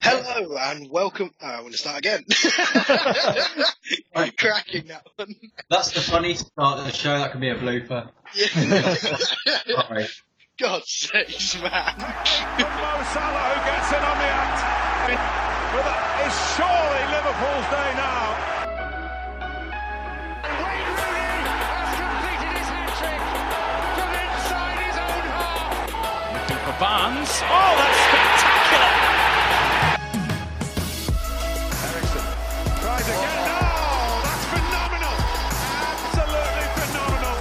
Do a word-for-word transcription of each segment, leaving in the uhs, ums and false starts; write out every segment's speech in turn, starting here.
Hello and welcome. Oh, I want to start again. I'm cracking that one. That's the funny start of the show. That could be a blooper. Yeah. Sorry. God's sakes, man. Mo Salah who gets in on the act. But it's surely Liverpool's day now. Wayne Rooney has completed his hat-trick from inside his own half. Looking for Barnes. Oh, that's spectacular. Ericsson tries again. Oh, that's phenomenal. Absolutely phenomenal.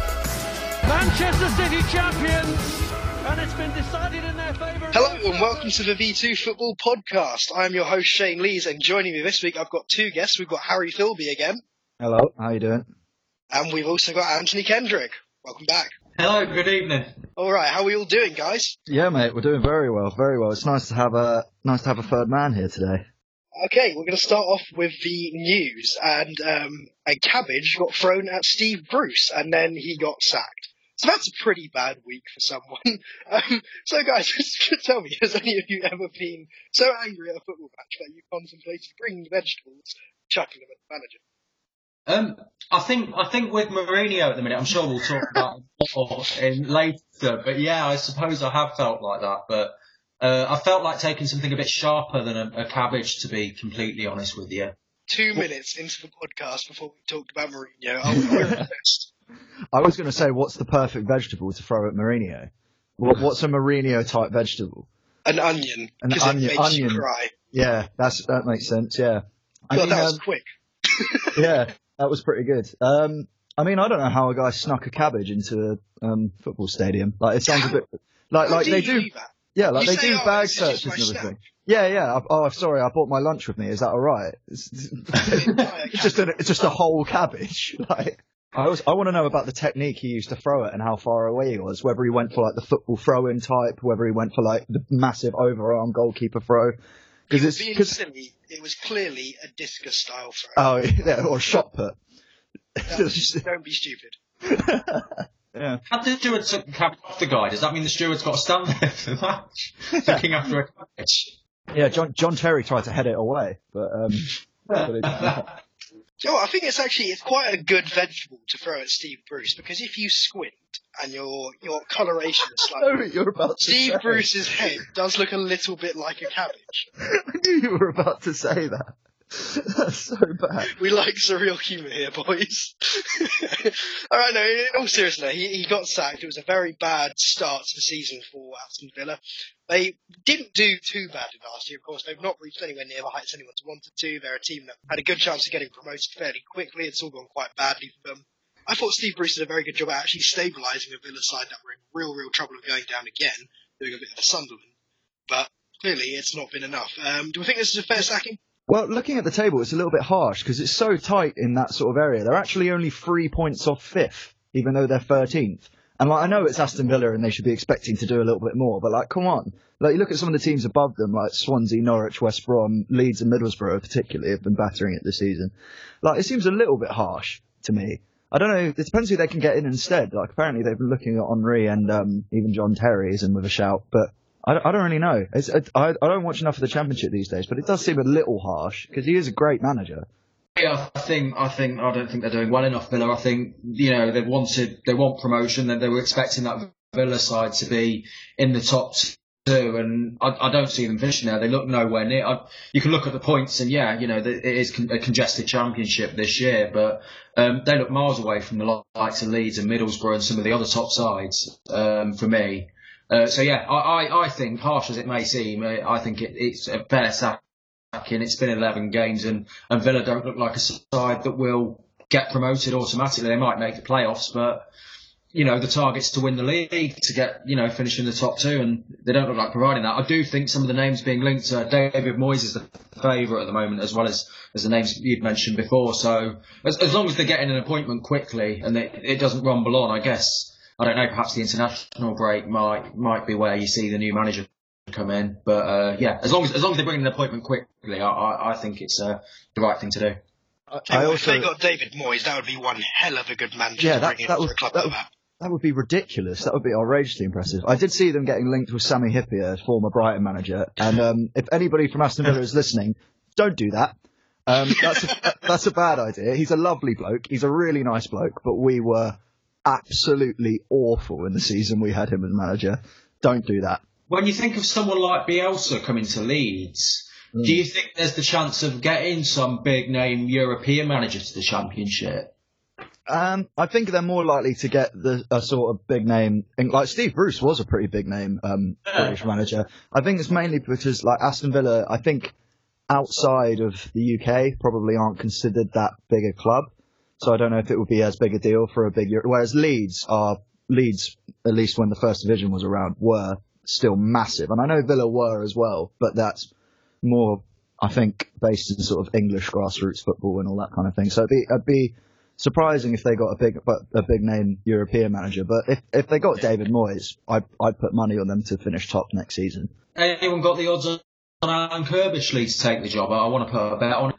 Manchester City champions, and it's been decided in their favour. Hello and welcome to the V two Football Podcast. I am your host Shane Lees, and joining me this week I've got two guests. We've got Harry Philby again. Hello, how you doing? And we've also got Anthony Kendrick. Welcome back. Hello, good evening. All right, how are we all doing, guys? Yeah, mate, we're doing very well, very well. It's nice to have a nice to have a third man here today. Okay, we're going to start off with the news, and um, a cabbage got thrown at Steve Bruce, and then he got sacked. So that's a pretty bad week for someone. Um, so, guys, just tell me, has any of you ever been so angry at a football match that you contemplated bringing vegetables, chucking them at the manager? Um, I think I think with Mourinho at the minute, I'm sure we'll talk about it more in later. But yeah, I suppose I have felt like that. But uh, I felt like taking something a bit sharper than a, a cabbage, to be completely honest with you. Two minutes into the podcast before we talked about Mourinho, I was very impressed. I was going to say, what's the perfect vegetable to throw at Mourinho? What, what's a Mourinho type vegetable? An onion, An because it onion- makes onion. you cry. Yeah, that's that makes sense. Yeah, I God, mean, that was um, quick. yeah, that was pretty good. Um, I mean, I don't know how a guy snuck a cabbage into a um, football stadium. Like, it sounds a bit like How like do they you do. that? Yeah, like You they say, do oh, bag it's just searches my and snack. everything. Yeah, yeah. I, oh, I'm sorry, I brought my lunch with me. Is that all right? It's, it's just a, it's just a whole cabbage. Like, I was, I want to know about the technique he used to throw it and how far away he was. Whether he went for like the football throw-in type, whether he went for like the massive overarm goalkeeper throw. Because it's being cause, silly, it was clearly a discus style throw. oh yeah, or shot put. That's- don't be stupid. Yeah. Had the steward took the cabbage off the guy? Does that mean the steward's got to stand there for the match, looking after a cabbage? Yeah, John John Terry tried to head it away, but um. but it- Do you know what? I think it's actually it's quite a good vegetable to throw at Steve Bruce, because if you squint and your your coloration is I know slightly, what you're about to Steve say. Bruce's head does look a little bit like a cabbage. I knew you were about to say that. That's so bad. We like surreal humour here, boys. All right, no, in all seriousness, he, he got sacked. It was a very bad start to the season for Aston Villa. They didn't do too badly last year, of course. They've not reached anywhere near the heights anyone's wanted to. They're a team that had a good chance of getting promoted fairly quickly. It's all gone quite badly for them. I thought Steve Bruce did a very good job at actually stabilising a Villa side that were in real, real trouble of going down again, doing a bit of a Sunderland. But clearly it's not been enough. Um, do we think this is a fair sacking? Well, looking at the table, it's a little bit harsh because it's so tight in that sort of area. They're actually only three points off fifth, even though they're thirteenth. And like, I know it's Aston Villa and they should be expecting to do a little bit more, but like, come on. Like, you look at some of the teams above them, like Swansea, Norwich, West Brom, Leeds and Middlesbrough particularly have been battering it this season. Like, it seems a little bit harsh to me. I don't know, it depends who they can get in instead. Like, apparently they've been looking at Henry and um, even John Terry is in with a shout, but I don't, I don't really know. It's, I, I don't watch enough of the Championship these days, but it does seem a little harsh because he is a great manager. Yeah, I think I think I don't think they're doing well enough, Villa. I think, you know, they wanted they want promotion, and they were expecting that Villa side to be in the top two, and I, I don't see them finishing there. They look nowhere near. I, you can look at the points, and yeah, you know, it is a congested Championship this year, but um, they look miles away from the likes of Leeds and Middlesbrough and some of the other top sides. Um, for me. Uh, so yeah, I, I, I think, harsh as it may seem, I think it, it's a fair sacking. It's been eleven games, and, and Villa don't look like a side that will get promoted automatically. They might make the playoffs, but you know the target's to win the league, to get you know finish in the top two, and they don't look like providing that. I do think some of the names being linked to David Moyes is the favourite at the moment, as well as, as the names you'd mentioned before. So as, as long as they're getting an appointment quickly and it, it doesn't rumble on, I guess. I don't know, perhaps the international break might might be where you see the new manager come in. But uh, yeah, as long as as long as they bring an appointment quickly, I, I, I think it's uh, the right thing to do. I I also, also- if they got David Moyes, that would be one hell of a good manager Yeah, to that- bring in that for would- a club that like would- that. That would be ridiculous. That would be outrageously impressive. I did see them getting linked with Sami Hyypiä, former Brighton manager. And um, if anybody from Aston Villa is listening, don't do that. Um, that's a, that's a bad idea. He's a lovely bloke. He's a really nice bloke. But we were absolutely awful in the season we had him as manager. Don't do that. When you think of someone like Bielsa coming to Leeds, mm. do you think there's the chance of getting some big-name European manager to the Championship? Um, I think they're more likely to get the a sort of big name. Like Steve Bruce was a pretty big name um, yeah. British manager. I think it's mainly because like Aston Villa, I think outside of the U K probably aren't considered that big a club. So I don't know if it would be as big a deal for a big. Whereas Leeds are Leeds, at least when the first division was around, were still massive, and I know Villa were as well. But that's more, I think, based in sort of English grassroots football and all that kind of thing. So it'd be, it'd be surprising if they got a big, a big name European manager, but if if they got David Moyes, I'd I'd put money on them to finish top next season. Anyone got the odds on Alan Kirbishley to take the job? I want to put a bet on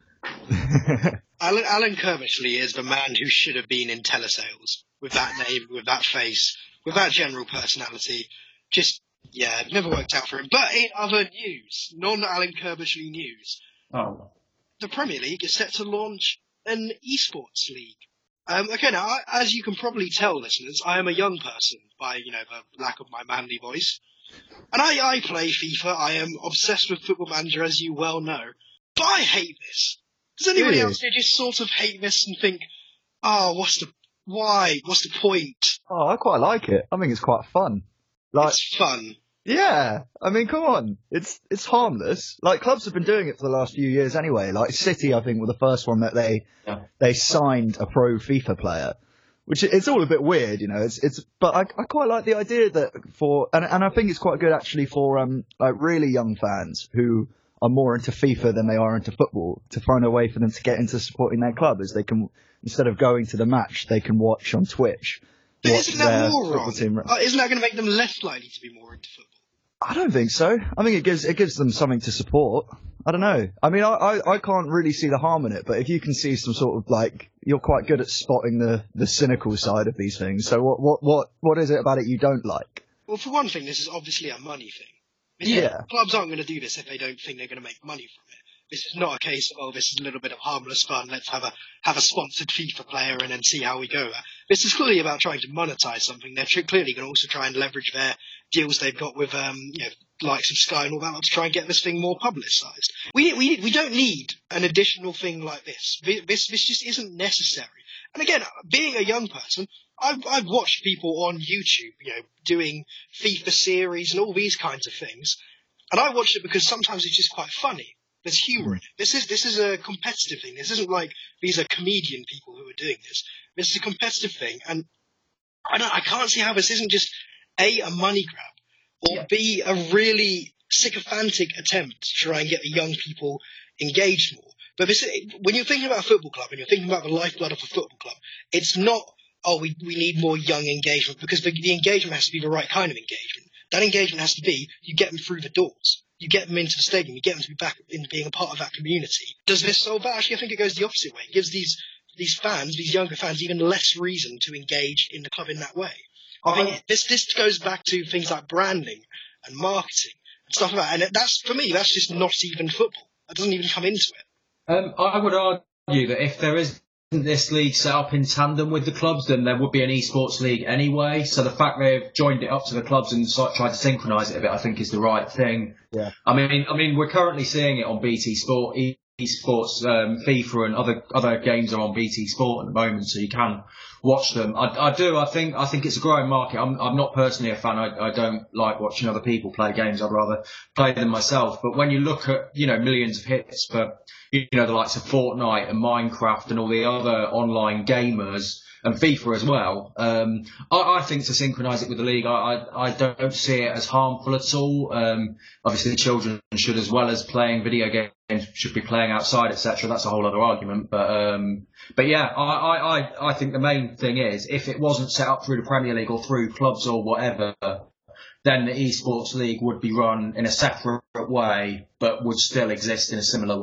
it. Alan, Alan Kirbishley is the man who should have been in telesales with that name, with that face, with that general personality. Just yeah, it never worked out for him. But in other news, non-Alan Kirbishley news, oh, the Premier League is set to launch an esports league. Um, okay, now, I, as you can probably tell, listeners, I am a young person by, you know, the lack of my manly voice. And I, I play FIFA. I am obsessed with Football Manager, as you well know. But I hate this. Does anybody really? else here just sort of hate this and think, oh, what's the, why? What's the point? Oh, I quite like it. I think it's quite fun. Like, it's fun. Yeah, I mean, come on, it's it's harmless. Like clubs have been doing it for the last few years anyway. Like City, I think, were the first one that they yeah. they signed a pro FIFA player, which it's all a bit weird, you know. It's it's, but I I quite like the idea that for and and I think it's quite good actually for um like really young fans who are more into FIFA than they are into football to find a way for them to get into supporting their club, as they can, instead of going to the match, they can watch on Twitch. But isn't that more wrong? Uh, isn't that going to make them less likely to be more into football? I don't think so. I think it gives it gives them something to support. I don't know. I mean, I, I, I can't really see the harm in it, but if you can see some sort of like, you're quite good at spotting the, the cynical side of these things. So what, what, what, what is it about it you don't like? Well, for one thing, this is obviously a money thing. Yeah. Clubs aren't going to do this if they don't think they're going to make money from it. This is not a case of, oh, this is a little bit of harmless fun. Let's have a have a sponsored FIFA player and then see how we go. This is clearly about trying to monetize something. They're clearly going to also try and leverage their deals they've got with, um, you know, likes of Sky and all that to try and get this thing more publicised. We we we don't need an additional thing like this. This this just isn't necessary. And again, being a young person, I've I've watched people on YouTube, you know, doing FIFA series and all these kinds of things, and I watched it because sometimes it's just quite funny. There's humour in it. This is this is a competitive thing. This isn't like these are comedian people who are doing this. This is a competitive thing, and I don't, I can't see how this isn't just A, a money grab, or yeah. B, a really sycophantic attempt to try and get the young people engaged more. But this, when you're thinking about a football club and you're thinking about the lifeblood of a football club, it's not, oh, we we need more young engagement, because the, the engagement has to be the right kind of engagement. That engagement has to be, you get them through the doors. You get them into the stadium, you get them to be back in being a part of that community. Does this solve that? Actually, I think it goes the opposite way. It gives these these fans, these younger fans, even less reason to engage in the club in that way. I think it, this this goes back to things like branding and marketing and stuff like that. And that's, for me, that's just not even football. That doesn't even come into it. Um, I would argue that if there is this league set up in tandem with the clubs, then there would be an esports league anyway. So the fact they've joined it up to the clubs and sort of tried to synchronise it a bit, I think, is the right thing. Yeah. I mean, I mean, we're currently seeing it on B T Sport, esports, um, FIFA, and other other games are on B T Sport at the moment, so you can watch them. I, I do. I think. I think it's a growing market. I'm. I'm not personally a fan. I, I don't like watching other people play games. I'd rather play them myself. But when you look at, you know, millions of hits for, you know, the likes of Fortnite and Minecraft and all the other online gamers, and FIFA as well, um, I, I think to synchronise it with the league, I, I, I don't see it as harmful at all. Um, obviously, children should, as well as playing video games, should be playing outside, et cetera. That's a whole other argument. But um, but yeah, I, I, I, I think the main thing is, if it wasn't set up through the Premier League or through clubs or whatever, then the esports league would be run in a separate way, but would still exist in a similar way.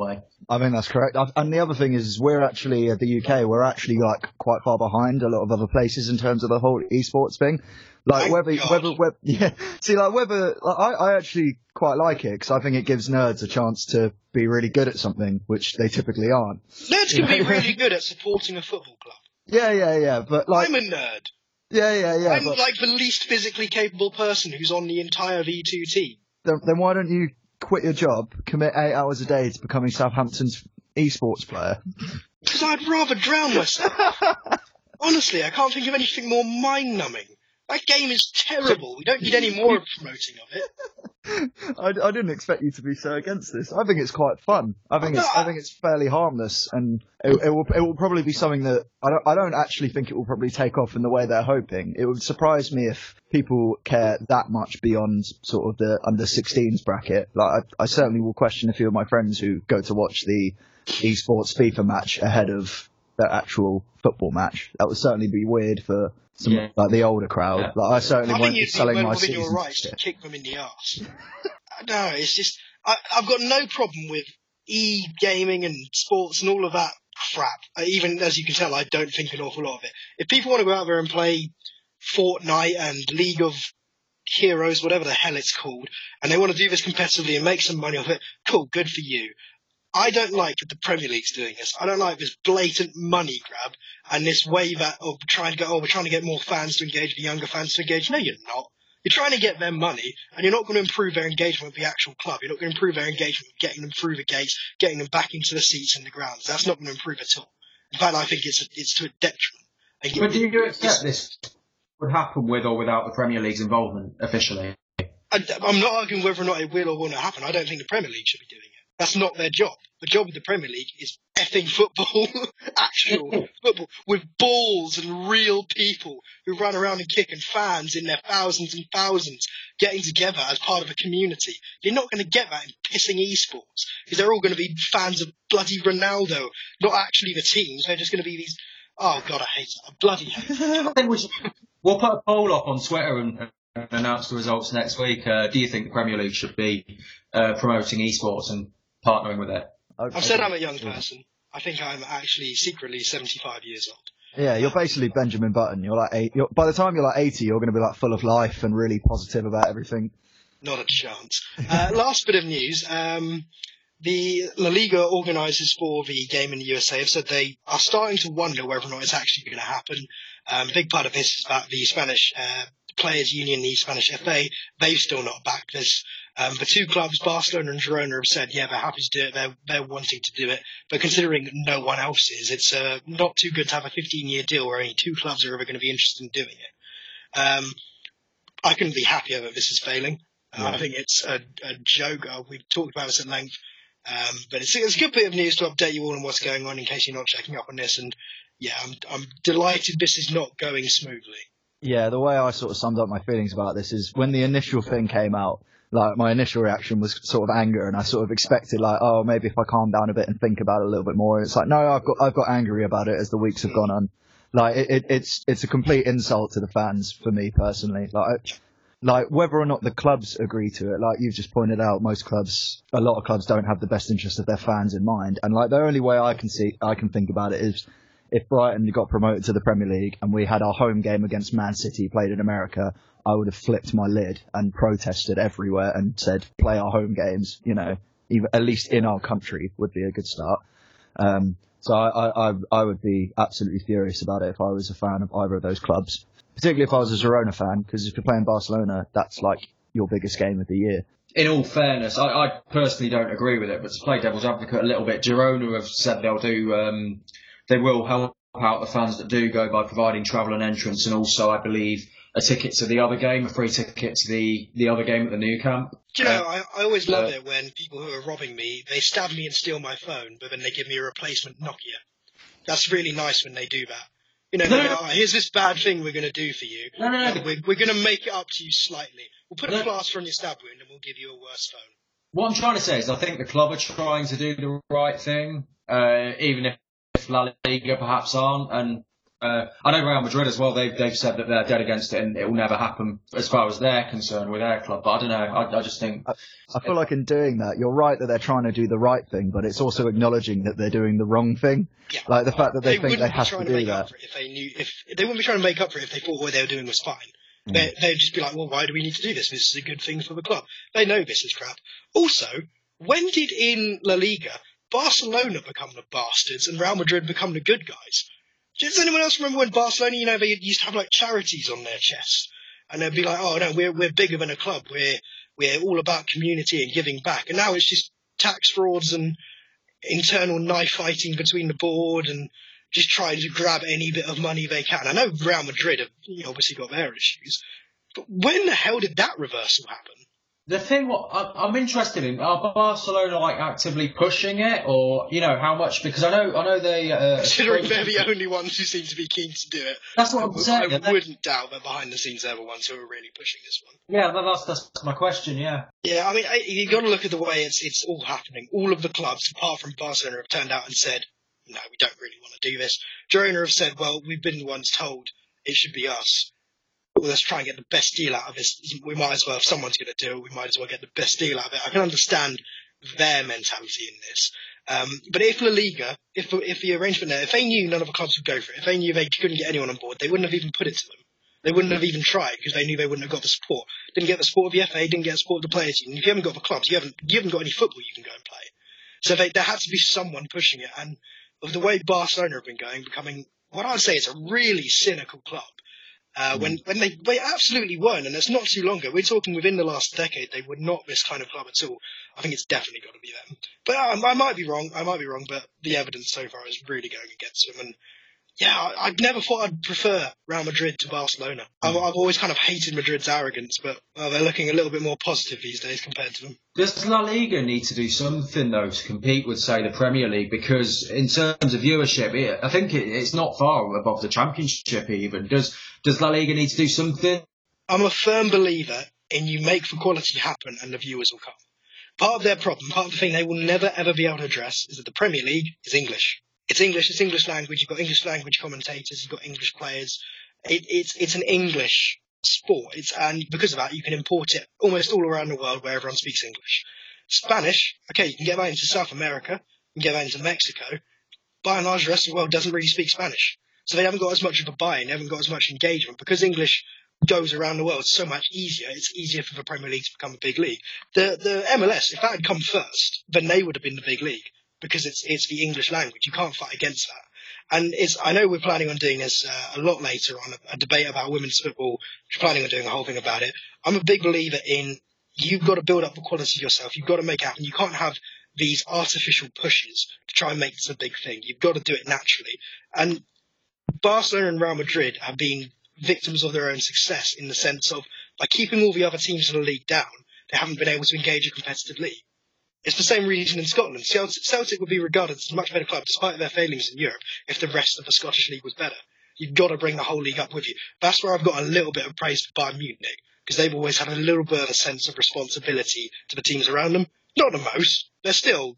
I think that's correct. I've, and the other thing is, we're actually, at the U K, we're actually like quite far behind a lot of other places in terms of the whole esports thing. Like Thank whether, God. whether, whether, yeah. See, like whether, like, I, I actually quite like it because I think it gives nerds a chance to be really good at something, which they typically aren't. Nerds can be really good at supporting a football club. Yeah, yeah, yeah. But like, I'm a nerd. yeah, yeah, yeah. I'm but like the least physically capable person who's on the entire V two team. then, then why don't you quit your job, commit eight hours a day to becoming Southampton's esports player? Because I'd rather drown myself. Honestly, I can't think of anything more mind-numbing. That game is terrible. We don't need any more promoting of it. I, I didn't expect you to be so against this. I think it's quite fun. I think it's I think it's fairly harmless, and it, it will it will probably be something that I don't I don't actually think it will probably take off in the way they're hoping. It would surprise me if people care that much beyond sort of the under sixteens bracket. Like I, I certainly will question a few of my friends who go to watch the esports FIFA match ahead of the actual football match. That would certainly be weird for some Yeah. like the older crowd. Yeah. Like I certainly I won't think be you'd be selling well my within your season rights to ticket. kick them in the arse. No, it's just I, I've got no problem with e-gaming and sports and all of that crap. I, even as you can tell, I don't think an awful lot of it. If people want to go out there and play Fortnite and League of Heroes, whatever the hell it's called, and they want to do this competitively and make some money off it, cool, good for you. I don't like that the Premier League's doing this. I don't like this blatant money grab and this way that of trying to go, oh, we're trying to get more fans to engage, the younger fans to engage. No, you're not. You're trying to get their money, and you're not going to improve their engagement with the actual club. You're not going to improve their engagement with getting them through the gates, getting them back into the seats and the grounds. That's not going to improve at all. In fact, I think it's a, it's to a detriment. And But do you accept this would happen with or without the Premier League's involvement officially? I, I'm not arguing whether or not it will or will not happen. I don't think the Premier League should be doing it. That's not their job. The job of the Premier League is effing football, actual football, with balls and real people who run around and kick, and fans in their thousands and thousands getting together as part of a community. You're not going to get that in pissing esports, because they're all going to be fans of bloody Ronaldo, not actually the teams. They're just going to be these, oh God, I hate it. I bloody hate it. I think we should, we'll put a poll up on Twitter and, and announce the results next week. Uh, do you think the Premier League should be uh, promoting esports and partnering with it? I've said I'm a young person. I think I'm actually secretly seventy-five years old. Yeah, you're basically Benjamin Button. You're like eight. You're, by the time you're like eighty, you're going to be like full of life and really positive about everything. Not a chance. Uh, last bit of news. Um, the La Liga organisers for the game in the U S A have said they are starting to wonder whether or not it's actually going to happen. Um, a big part of this is that the Spanish uh, Players Union, the Spanish F A, they've still not backed this. Um, the two clubs, Barcelona and Girona, have said, yeah, they're happy to do it. They're, they're wanting to do it. But considering no one else is, it's uh, not too good to have a fifteen-year deal where only two clubs are ever going to be interested in doing it. Um, I couldn't be happier that this is failing. Uh, Yeah. I think it's a, a joke. Uh, we've talked about this at length. Um, but it's, it's a good bit of news to update you all on what's going on in case you're not checking up on this. And yeah, I'm, I'm delighted this is not going smoothly. Yeah, the way I sort of summed up my feelings about this is when the initial thing came out, like my initial reaction was sort of anger, and I sort of expected like, oh, maybe if I calm down a bit and think about it a little bit more. It's like, no, I've got I've got angry about it as the weeks have gone on. Like it, it, it's it's a complete insult to the fans for me personally. Like. I, Like, whether or not the clubs agree to it, like you've just pointed out, most clubs, a lot of clubs don't have the best interest of their fans in mind. And, like, the only way I can see, I can think about it is if Brighton got promoted to the Premier League and we had our home game against Man City played in America, I would have flipped my lid and protested everywhere and said, play our home games, you know, even, at least in our country would be a good start. Um, so I, I, I would be absolutely furious about it if I was a fan of either of those clubs. Particularly if I was a Girona fan, because if you're playing Barcelona, that's like your biggest game of the year. In all fairness, I, I personally don't agree with it, but to play devil's advocate a little bit, Girona have said they'll do, um, they will help out the fans that do go by providing travel and entrance, and also, I believe, a ticket to the other game, a free ticket to the, the other game at the new camp. Do you know, I, I always love Uh, it when people who are robbing me, they stab me and steal my phone, but then they give me a replacement Nokia. That's really nice when they do that. You know, they go, oh, here's this bad thing we're going to do for you. No, no, no. And we're, we're going to make it up to you slightly. We'll put a No. plaster on your stab wound and we'll give you a worse phone. What I'm trying to say is I think the club are trying to do the right thing, uh, even if, if La Liga perhaps aren't, and Uh, I know Real Madrid as well, they've, they've said that they're dead against it and it will never happen as far as they're concerned with their club. But I don't know, I, I just think... I, I feel like in doing that, you're right that they're trying to do the right thing, but it's also acknowledging that they're doing the wrong thing. Yeah. Like the fact that they, they think they have to, to do make that. Up for it if they knew, if they wouldn't be trying to make up for it if they thought what they were doing was fine. Mm. They, they'd just be like, well, why do we need to do this? This is a good thing for the club. They know this is crap. Also, when did in La Liga Barcelona become the bastards and Real Madrid become the good guys? Does anyone else remember when Barcelona, you know, they used to have like charities on their chests, and they'd be like, "Oh no, we're we're bigger than a club. We're we're all about community and giving back." And now it's just tax frauds and internal knife fighting between the board and just trying to grab any bit of money they can. I know Real Madrid have you know, obviously got their issues, but when the hell did that reversal happen? The thing, what I'm interested in, are Barcelona like actively pushing it, or you know how much? Because I know, I know they. Uh, Considering they're the only ones who seem to be keen to do it, that's what I'm saying. I wouldn't doubt that behind the scenes they're the ones who are really pushing this one. Yeah, that's that's my question. Yeah. Yeah, I mean, I, you got to look at the way it's it's all happening. All of the clubs, apart from Barcelona, have turned out and said, "No, we don't really want to do this." Girona have said, "Well, we've been the ones told it should be us. Well, let's try and get the best deal out of this. We might as well, if someone's going to do it, we might as well get the best deal out of it." I can understand their mentality in this. Um, but if La Liga, if if the arrangement there, if they knew none of the clubs would go for it, if they knew they couldn't get anyone on board, they wouldn't have even put it to them. They wouldn't have even tried because they knew they wouldn't have got the support. Didn't get the support of the F A, didn't get the support of the players. If you haven't got the clubs, you haven't you haven't got any football you can go and play. So they, there had to be someone pushing it. And of the way Barcelona have been going, becoming what I'd say is a really cynical club. Uh, when when they, they absolutely weren't, and it's not too long ago. We're talking within the last decade, they were not this kind of club at all. I think it's definitely got to be them. But I, I might be wrong, I might be wrong, but the evidence so far is really going against them. And yeah, I, I've never thought I'd prefer Real Madrid to Barcelona. I've, I've always kind of hated Madrid's arrogance, but well, they're looking a little bit more positive these days compared to them. Does La Liga need to do something, though, to compete with, say, the Premier League? Because in terms of viewership, it, I think it, it's not far above the Championship even. Does Does La Liga need to do something? I'm a firm believer in you make the quality happen and the viewers will come. Part of their problem, part of the thing they will never ever be able to address is that the Premier League is English. It's English, it's English language, you've got English language commentators, you've got English players. It, it's it's an English sport. It's and because of that you can import it almost all around the world where everyone speaks English. Spanish, okay, you can get that into South America, you can get that into Mexico. By and large, the rest of the world doesn't really speak Spanish. So they haven't got as much of a buy-in, they haven't got as much engagement. Because English goes around the world so much easier, it's easier for the Premier League to become a big league. The the M L S, if that had come first, then they would have been the big league. Because it's it's the English language. You can't fight against that. And it's I know we're planning on doing this uh, a lot later on, a, a debate about women's football. We're planning on doing a whole thing about it. I'm a big believer in you've got to build up the quality yourself. You've got to make it happen. You can't have these artificial pushes to try and make this a big thing. You've got to do it naturally. And Barcelona and Real Madrid have been victims of their own success in the sense of by keeping all the other teams in the league down, they haven't been able to engage a competitive league. It's the same reason in Scotland. Celtic would be regarded as a much better club, despite their failings in Europe, if the rest of the Scottish League was better. You've got to bring the whole league up with you. That's where I've got a little bit of praise for Bayern Munich, because they've always had a little bit of a sense of responsibility to the teams around them. Not the most. They're still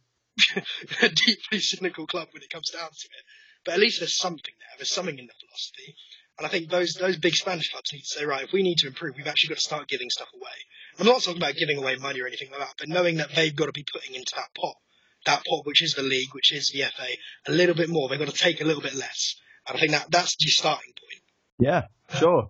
a deeply cynical club when it comes down to it. But at least there's something there. There's something in the philosophy. And I think those those big Spanish clubs need to say, right, if we need to improve, we've actually got to start giving stuff away. I'm not talking about giving away money or anything like that, but knowing that they've got to be putting into that pot, that pot which is the league, which is the F A, a little bit more. They've got to take a little bit less. And I think that that's your starting point. Yeah, sure.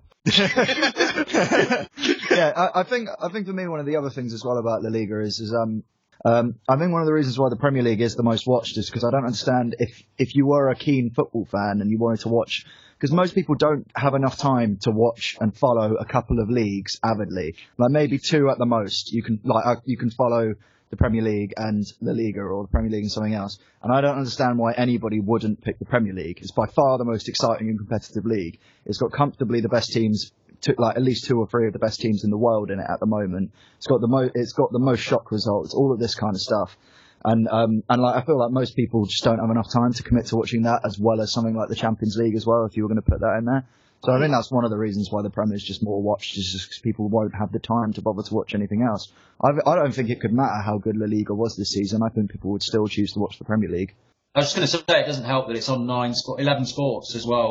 yeah, I, I think I think for me one of the other things as well about La Liga is is um um I think one of the reasons why the Premier League is the most watched is because I don't understand if if you were a keen football fan and you wanted to watch. Because most people don't have enough time to watch and follow a couple of leagues avidly. Like maybe two at the most. You can like uh, you can follow the Premier League and La Liga, or the Premier League and something else. And I don't understand why anybody wouldn't pick the Premier League. It's by far the most exciting and competitive league. It's got comfortably the best teams, to, like at least two or three of the best teams in the world in it at the moment. It's got the mo- It's got the most shock results. All of this kind of stuff. And um and like I feel like most people just don't have enough time to commit to watching that, as well as something like the Champions League as well, if you were going to put that in there. So I think that's one of the reasons why the Premier is just more watched, is just because people won't have the time to bother to watch anything else. I I don't think it could matter how good La Liga was this season. I think people would still choose to watch the Premier League. I was just going to say, it doesn't help that it's on nine, eleven sports as well.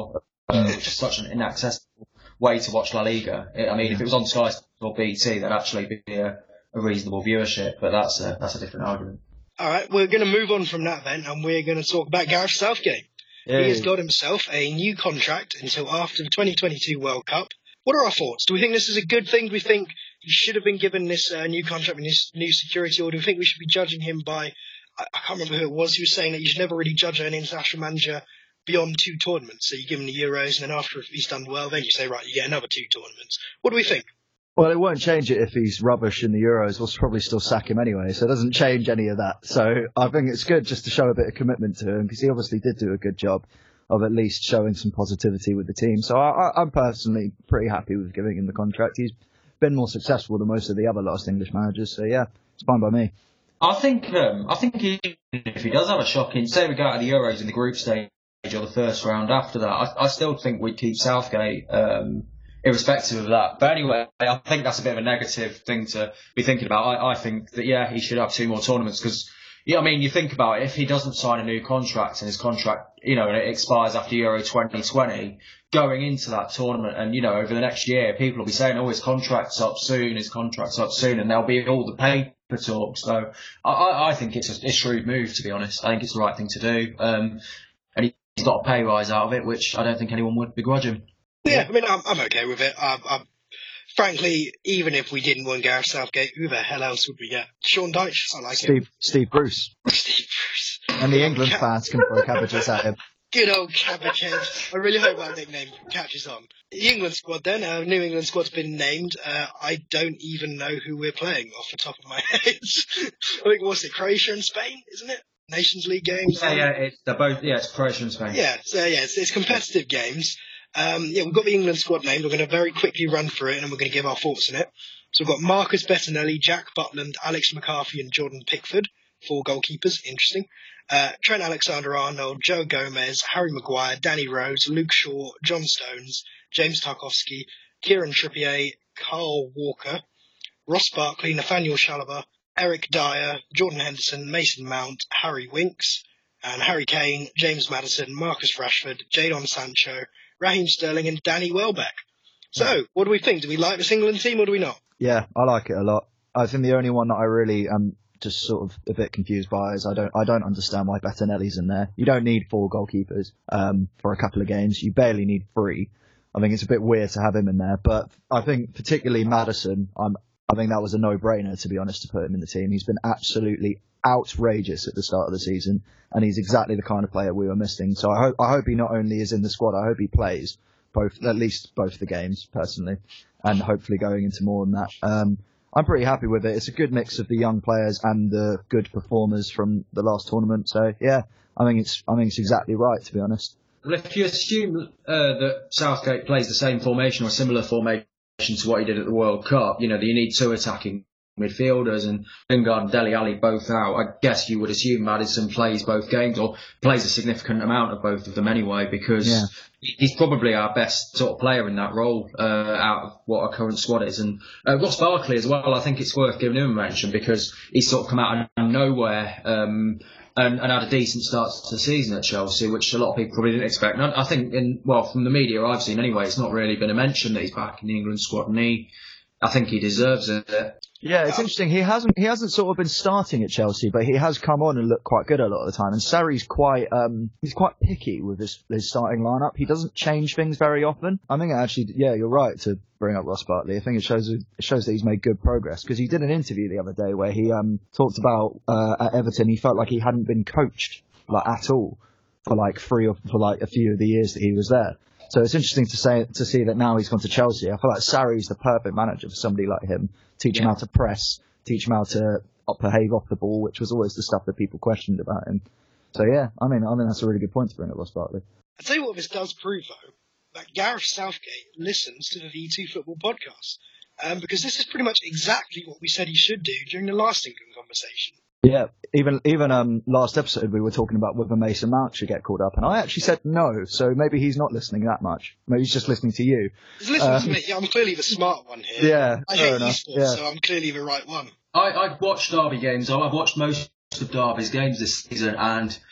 uh, which is such an inaccessible way to watch La Liga. I mean, if it was on Sky or B T, that'd actually be a, a reasonable viewership, but that's a, that's a different argument. All right, we're going to move on from that then, and we're going to talk about Gareth Southgate. Yay. He has got himself a new contract until after the twenty twenty-two World Cup. What are our thoughts? Do we think this is a good thing? Do we think he should have been given this uh, new contract and this new security, or do we think we should be judging him by, I, I can't remember who it was, who was saying that you should never really judge an international manager beyond two tournaments. So you give him the Euros, and then after if he's done well, then you say, right, you get another two tournaments. What do we think? Well, it won't change it if he's rubbish in the Euros. We'll probably still sack him anyway, so it doesn't change any of that. So I think it's good just to show a bit of commitment to him, because he obviously did do a good job of at least showing some positivity with the team. So I, I, I'm personally pretty happy with giving him the contract. He's been more successful than most of the other last English managers, so yeah, it's fine by me. I think um, I think he, if he does have a shocking, say we go out of the Euros in the group stage or the first round after that, I, I still think we'd keep Southgate, um, irrespective of that. But anyway, I think that's a bit of a negative thing to be thinking about. I, I think that, yeah, he should have two more tournaments because, yeah, I mean, you think about it, if he doesn't sign a new contract and his contract, you know, and it expires after Euro twenty twenty, going into that tournament and, you know, over the next year, people will be saying, oh, his contract's up soon, his contract's up soon, and there'll be all the paper talk. So I, I think it's a, a shrewd move, to be honest. I think it's the right thing to do. Um, and he's got a pay rise out of it, which I don't think anyone would begrudge him. Yeah, I mean, I'm, I'm okay with it. I'm, I'm, frankly, even if we didn't want Gareth Southgate, who the hell else would we get? Sean Dyche, I like Steve, him. Steve Bruce. Steve Bruce. And the England fans can throw cabbages at him. Good old cabbage head. I really hope that nickname catches on. The England squad then, uh, New England squad's been named. Uh, I don't even know who we're playing off the top of my head. I think, what's it, Croatia and Spain, isn't it? Nations League games. Yeah, yeah, it's, they're both, yeah, it's Croatia and Spain. Yeah, so yeah, it's, it's competitive games. Um, yeah, we've got the England squad named. We're going to very quickly run through it and then we're going to give our thoughts on it. So we've got Marcus Bettinelli, Jack Butland, Alex McCarthy and Jordan Pickford. Four goalkeepers. Interesting. Uh, Trent Alexander-Arnold, Joe Gomez, Harry Maguire, Danny Rose, Luke Shaw, John Stones, James Tarkowski, Kieran Trippier, Carl Walker, Ross Barkley, Nathaniel Chalobah, Eric Dyer, Jordan Henderson, Mason Mount, Harry Winks, and Harry Kane, James Maddison, Marcus Rashford, Jadon Sancho, Raheem Sterling and Danny Welbeck. So, what do we think? Do we like this England team or do we not? Yeah, I like it a lot. I think the only one that I really am just sort of a bit confused by is I don't I don't understand why Bettinelli's in there. You don't need four goalkeepers um, for a couple of games. You barely need three. I think it's a bit weird to have him in there. But I think particularly Maddison, I'm, I think that was a no-brainer, to be honest, to put him in the team. He's been absolutely outrageous at the start of the season, and he's exactly the kind of player we were missing. So I hope I hope he not only is in the squad, I hope he plays both, at least both the games, personally, and hopefully going into more than that. Um, I'm pretty happy with it. It's a good mix of the young players and the good performers from the last tournament. So yeah, I think it's I think it's exactly right, to be honest. Well, if you assume uh, that Southgate plays the same formation or similar formation to what he did at the World Cup, you know, that you need two attacking midfielders and Lingard and Dele Alli both out, I guess you would assume Maddison plays both games or plays a significant amount of both of them anyway, because yeah. he's probably our best sort of player in that role uh, out of what our current squad is. And uh, Ross Barkley as well, I think it's worth giving him a mention because he's sort of come out of nowhere um, and, and had a decent start to the season at Chelsea, which a lot of people probably didn't expect. And I think, in well, from the media I've seen anyway, it's not really been a mention that he's back in the England squad, and he, I think he deserves it. Yeah, it's interesting. He hasn't he hasn't sort of been starting at Chelsea, but he has come on and looked quite good a lot of the time. And Sarri's quite um he's quite picky with his his starting lineup. He doesn't change things very often. I think actually, yeah, you're right to bring up Ross Barkley. I think it shows it shows that he's made good progress because he did an interview the other day where he um talked about uh, at Everton he felt like he hadn't been coached like at all for like three or for like a few of the years that he was there. So it's interesting to say to see that now he's gone to Chelsea. I feel like Sarri's the perfect manager for somebody like him. Teach yeah. him how to press, teach him how to behave off the ball, which was always the stuff that people questioned about him. So yeah, I mean, I think that's a really good point to bring up Ross Barkley. I'll tell you what this does prove, though, that Gareth Southgate listens to the V two Football podcast. Um, because this is pretty much exactly what we said he should do during the last England conversation. Yeah, even even um last episode we were talking about whether Mason Mount should get called up, and I actually said no, so maybe he's not listening that much. Maybe he's just listening to you. He's listening uh, to me. Yeah, I'm clearly the smart one here. Yeah, I fair hate enough. esports, Yeah. so I'm clearly the right one. I, I've watched Derby games. I've watched most of Derby's games this season, and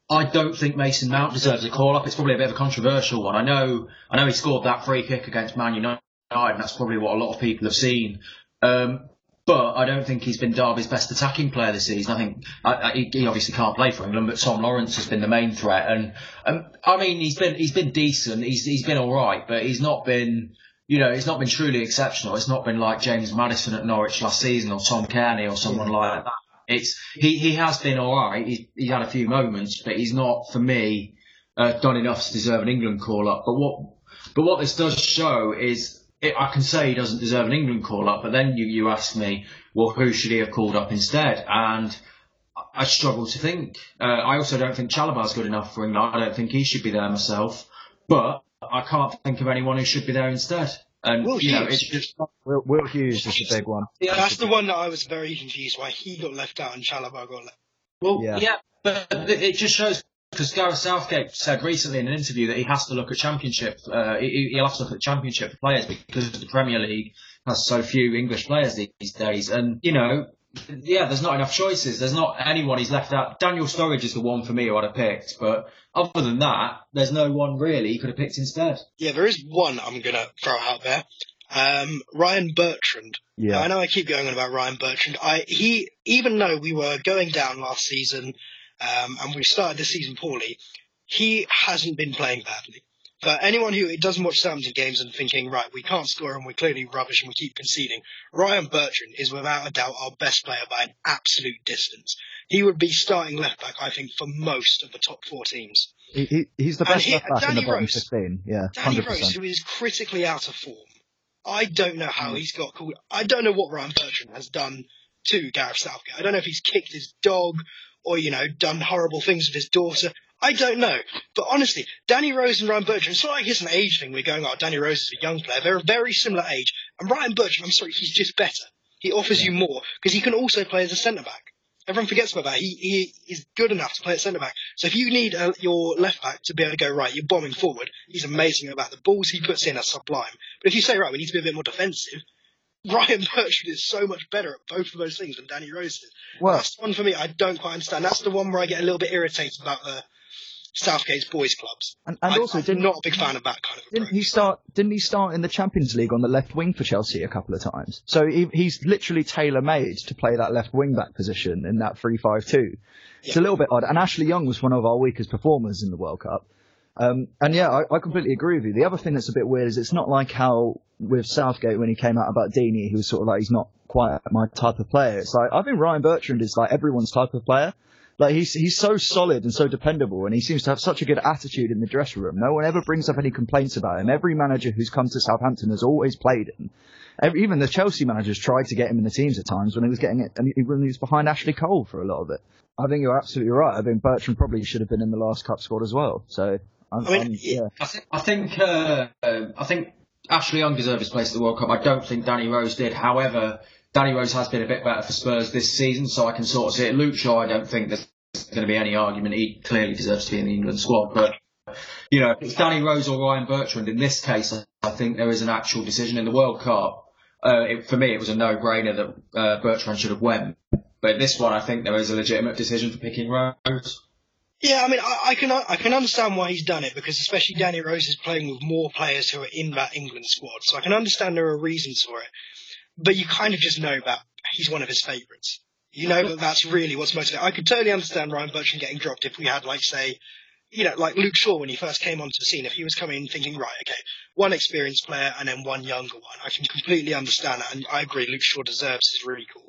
I don't think Mason Mount deserves a call-up. It's probably a bit of a controversial one. I know I know he scored that free kick against Man United, and that's probably what a lot of people have seen. Um, but I don't think he's been Derby's best attacking player this season. I think I, I, he obviously can't play for England, but Tom Lawrence has been the main threat. And um, I mean, he's been he's been decent. He's he's been all right, but he's not been. You know, it's not been truly exceptional. It's not been like James Maddison at Norwich last season or Tom Kearney or someone like that. It's he, he has been all right. He's, he's had a few moments, but he's not, for me, uh, done enough to deserve an England call-up. But what but what this does show is, it, I can say he doesn't deserve an England call-up, but then you, you ask me, well, who should he have called up instead? And I struggle to think. Uh, I also don't think Chalobah's good enough for England. I don't think he should be there myself. But I can't think of anyone who should be there instead. And Will you know, Hughes. it's just Will, Will Hughes is the big one. Yeah, that's the one that I was very confused why he got left out and Chalobah got left. well, Yeah. yeah. But it just shows, because Gareth Southgate said recently in an interview that he has to look at Championship. Uh, he, he'll have to look at Championship for players because the Premier League has so few English players these days. And you know, yeah, there's not enough choices. There's not anyone he's left out. Daniel Sturridge is the one for me who I'd have picked, but other than that, there's no one really he could have picked instead. Yeah, there is one I'm going to throw out there. Um, Ryan Bertrand. Yeah. Now, I know I keep going on about Ryan Bertrand. I he even though we were going down last season um, and we started the season poorly, he hasn't been playing badly. For anyone who doesn't watch Southampton games and thinking, right, we can't score and we're clearly rubbish and we keep conceding, Ryan Bertrand is without a doubt our best player by an absolute distance. He would be starting left back, I think, for most of the top four teams. He, he, he's the And best he- left back in the Danny bottom Rose. fifteen. Yeah, one Danny hundred Rose, percent. who is critically out of form. I don't know how he's got called. I don't know what Ryan Bertrand has done to Gareth Southgate. I don't know if he's kicked his dog or, you know, done horrible things with his daughter. I don't know. But honestly, Danny Rose and Ryan Bertrand, it's not like it's an age thing. We're going, oh, Danny Rose is a young player. They're a very similar age. And Ryan Bertrand, I'm sorry, he's just better. He offers you more because he can also play as a centre-back. Everyone forgets about that. He, he is good enough to play at centre-back. So if you need uh, your left-back to be able to go, right, you're bombing forward, he's amazing at that. The balls he puts in are sublime. But if you say, right, we need to be a bit more defensive, Ryan Bertrand is so much better at both of those things than Danny Rose is. Well, That's the one for me I don't quite understand. That's the one where I get a little bit irritated about uh, Southgate's boys' clubs. and, and I, also, I'm didn't, not a big fan of that kind of approach. didn't he start? Didn't he start in the Champions League on the left wing for Chelsea a couple of times? So he, he's literally tailor-made to play that left wing back position in that three five two. It's a little bit odd. And Ashley Young was one of our weakest performers in the World Cup. Um, and yeah, I, I completely agree with you. The other thing that's a bit weird is it's not like how with Southgate when he came out about Deeney, he was sort of like, he's not quite my type of player. It's like, I think Ryan Bertrand is like everyone's type of player. Like he's he's so solid and so dependable, and he seems to have such a good attitude in the dressing room. No one ever brings up any complaints about him. Every manager who's come to Southampton has always played him. Every, even the Chelsea managers tried to get him in the teams at times when he was getting it, and he, when he was behind Ashley Cole for a lot of it. I think you're absolutely right. I think Bertrand probably should have been in the last Cup squad as well. So I'm, I mean, I'm, yeah. I think I think uh, um, I think Ashley Young deserved his place at the World Cup. I don't think Danny Rose did. However, Danny Rose has been a bit better for Spurs this season, so I can sort of see it. Luke Shaw, I don't think there's going to be any argument. He clearly deserves to be in the England squad. But, you know, if it's Danny Rose or Ryan Bertrand, in this case, I think there is an actual decision in the World Cup. Uh, it, for me, it was a no-brainer that uh, Bertrand should have went. But this one, I think there is a legitimate decision for picking Rose. Yeah, I mean, I, I can I can understand why he's done it, because especially Danny Rose is playing with more players who are in that England squad, so I can understand there are reasons for it. But you kind of just know that he's one of his favourites. You know that that's really what's motivating. I could totally understand Ryan Bertrand getting dropped if we had, like, say, you know, like Luke Shaw when he first came onto the scene. If he was coming in thinking, right, okay, one experienced player and then one younger one, I can completely understand that, and I agree. Luke Shaw deserves his recall.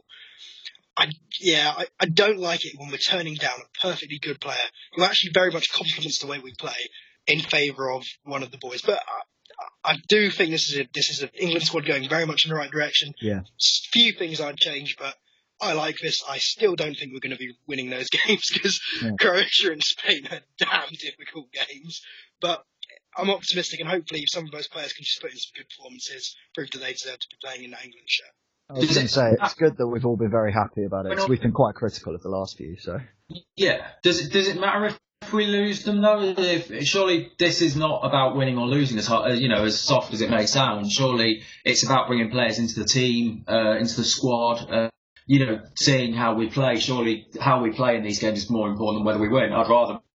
I, yeah, I, I don't like it when we're turning down a perfectly good player who actually very much complements the way we play in favour of one of the boys. But I, I do think this is a, this is an England squad going very much in the right direction. Yeah. Few things I'd change, but I like this. I still don't think we're going to be winning those games because Yeah. Croatia and Spain are damn difficult games. But I'm optimistic, and hopefully some of those players can just put in some good performances, prove that they deserve to be playing in that England shirt. I was going to say, it's good that we've all been very happy about it, 'cause we've been quite critical of the last few, so. Yeah. Does it does it matter if we lose them though? If, surely this is not about winning or losing, as hard, you know, as soft as it may sound. Surely it's about bringing players into the team, uh, into the squad. Uh, you know, seeing how we play. Surely how we play in these games is more important than whether we win. I'd rather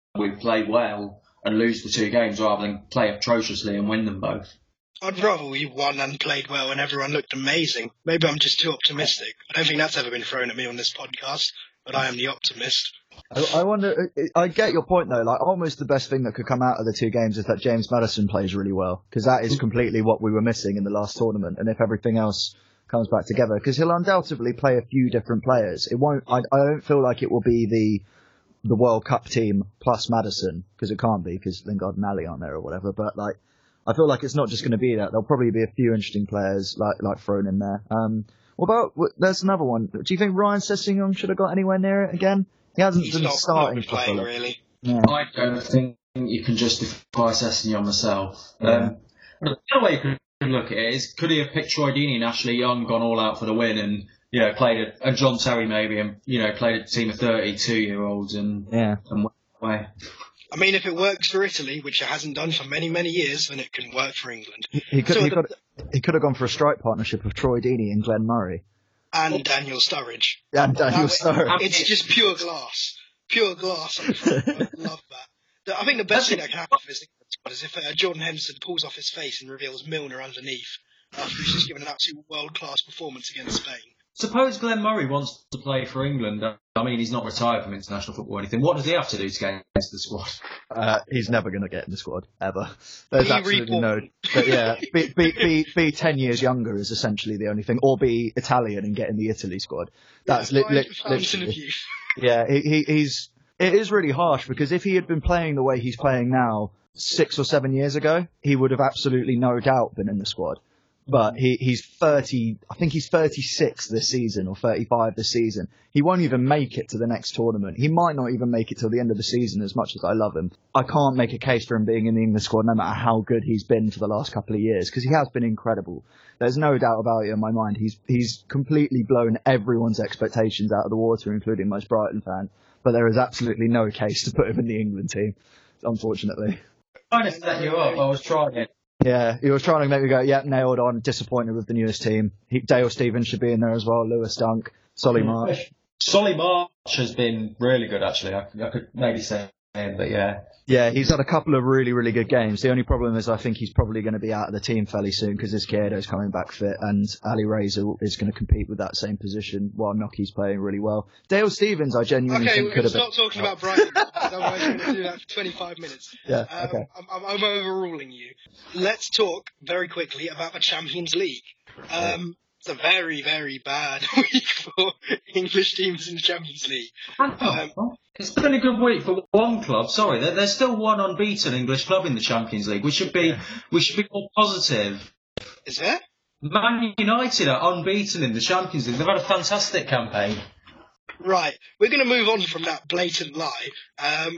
we play well and lose the two games rather than play atrociously and win them both. I'd rather we won and played well and everyone looked amazing. Maybe I'm just too optimistic. I don't think that's ever been thrown at me on this podcast, but I am the optimist. I, I wonder, I get your point though, like almost the best thing that could come out of the two games is that James Maddison plays really well, because that is completely what we were missing in the last tournament, and if everything else comes back together, because he'll undoubtedly play a few different players. It won't, I, I don't feel like it will be the the World Cup team plus Maddison, because it can't be, because Lingard and Ali aren't there or whatever, but like, I feel like it's not just going to be that. There'll probably be a few interesting players like like thrown in there. Um, what about, there's another one. Do you think Ryan Sessegnon should have got anywhere near it again? He hasn't He's been not, starting not for playing, Fulham. really. Yeah. I don't think you can justify Sessegnon myself. Yeah. Um, the other way you could look at it is, could he have picked Troy Deeney and Ashley Young, gone all out for the win, and you know played a, and John Terry maybe, and you know played a team of thirty-two-year-olds and Yeah. and went away. I mean, if it works for Italy, which it hasn't done for many, many years, then it can work for England. He, he could So he the- could he could have gone for a strike partnership of Troy Deeney and Glenn Murray. And Daniel Sturridge. And Daniel That- Sturridge. It's just pure glass. Pure glass. I love that. The- I think the best thing that can happen for this squad is if uh, Jordan Henderson pulls off his face and reveals Milner underneath after he's just given an absolute world-class performance against Spain. Suppose Glenn Murray wants to play for England. I mean, he's not retired from international football or anything. What does he have to do to get against the squad? Uh, he's never going to get in the squad, ever. There's Be absolutely no... reborn. But yeah, be, be, be, be ten years younger is essentially the only thing. Or be Italian and get in the Italy squad. That's Yeah, li- li- find a fountain of literally... youth. Yeah, he, he, he's... It is really harsh, because if he had been playing the way he's playing now six or seven years ago, he would have absolutely no doubt been in the squad. But he, he's thirty, I think he's thirty-six this season, or thirty-five this season. He won't even make it to the next tournament. He might not even make it till the end of the season, as much as I love him. I can't make a case for him being in the England squad, no matter how good he's been for the last couple of years, because he has been incredible. There's no doubt about it in my mind. He's, he's completely blown everyone's expectations out of the water, including most Brighton fans. But there is absolutely no case to put him in the England team, unfortunately. Trying to set you up, I was trying it. Yeah, he was trying to make me go, yeah, nailed on, disappointed with the newest team. He, Dale Stevens should be in there as well, Lewis Dunk, Solly March. Solly March has been really good, actually. I, I could maybe say him, but yeah. Yeah, he's had a couple of really, really good games. The only problem is I think he's probably going to be out of the team fairly soon, because Izquierdo's coming back fit, and Ali Reza is going to compete with that same position while Noki's playing really well. Dale Stevens, I genuinely Okay, think we could can have been... stop talking about Brighton. Otherwise, we're going to do that for twenty-five minutes. Yeah, Um, okay. I'm, I'm, I'm overruling you. Let's talk very quickly about the Champions League. Um, it's a very, very bad week for English teams in the Champions League. Um, It's been a good week for one club. Sorry, there, there's still one unbeaten English club in the Champions League. We should be, we should be more positive. is there? Man United are unbeaten in the Champions League. They've had a fantastic campaign. Right. We're going to move on from that blatant lie. Um,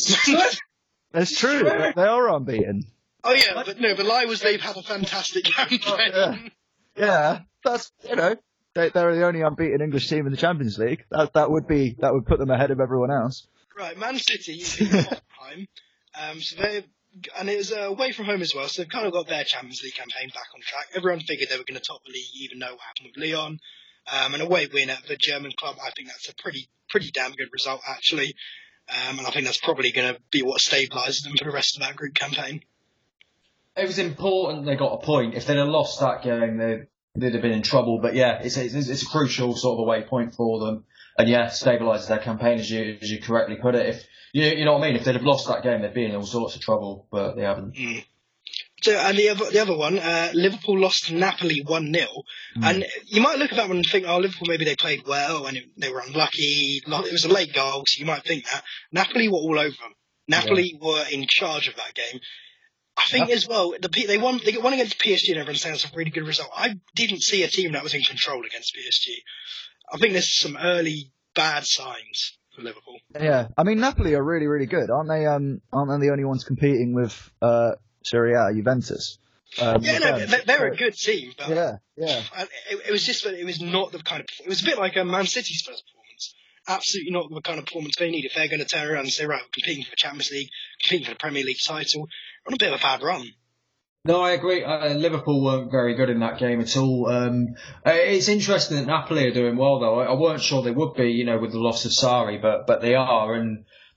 It's true, they they are unbeaten. oh, yeah, but no, the lie was they've had a fantastic campaign. Yeah. Yeah, that's, you know, they, they're the only unbeaten English team in the Champions League. That that would be that would put them ahead of everyone else. Right, Man City is in Hoffenheim. Um, so they and it was uh, away from home as well, so they've kind of got their Champions League campaign back on track. Everyone figured they were going to top the league, even though what happened with Lyon. Um, an away win at the German club, I think that's a pretty pretty damn good result, actually. Um, and I think that's probably going to be what stabilises them for the rest of that group campaign. It was important they got a point. If they'd have lost that game, they, they'd have been in trouble. But yeah, it's, it's, it's a crucial sort of away point for them. And yeah, stabilises their campaign, as you as you correctly put it. If you you know what I mean, if they'd have lost that game, they'd be in all sorts of trouble. But they haven't. Mm. So, and the other, the other one, uh, Liverpool lost to Napoli one nil. Mm. And you might look at that one and think, oh, Liverpool, maybe they played well and it, they were unlucky. It was a late goal, so you might think that. Napoli were all over them. Napoli yeah. were in charge of that game. I think yeah. as well, the, they won they won against P S G and everyone saying it's a really good result. I didn't see a team that was in control against P S G. I think there's some early bad signs for Liverpool. Yeah, I mean, Napoli are really, really good, aren't they? Um, aren't they the only ones competing with uh, Serie A, Juventus? Um, yeah, no, they're, they're a good team. But yeah, yeah. It, it was just that it was not the kind of. It was a bit like a Man City's first performance. Absolutely not the kind of performance they need if they're going to turn around and say, right, we're competing for the Champions League, competing for the Premier League title. We're on a bit of a bad run. No, I agree. Uh, Liverpool weren't very good in that game at all. Um, it's interesting that Napoli are doing well, though. I, I weren't sure they would be, you know, with the loss of Sarri, but but they are. And